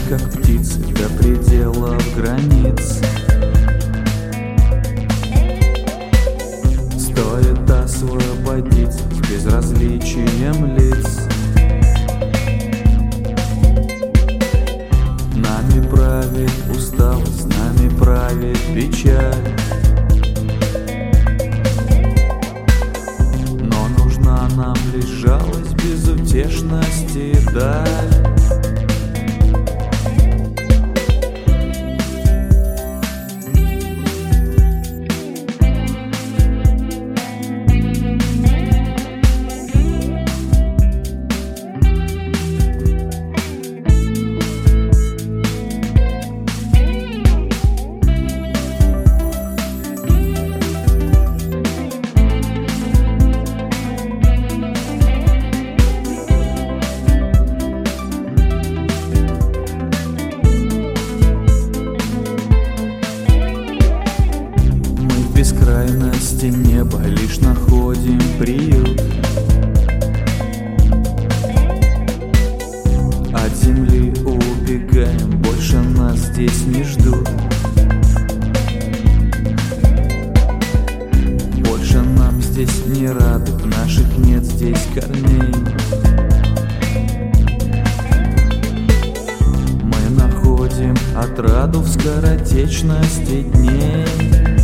как птицы, до пределов границ. Стоит освободиться с безразличием лиц. Нами правит усталость, нами правит печаль. Но нужна нам лишь жалость, безутешность и даль. В бескрайности неба лишь находим приют. От земли убегаем, больше нас здесь не ждут. Больше нам здесь не рады, наших нет здесь корней. Мы находим отраду в скоротечности дней.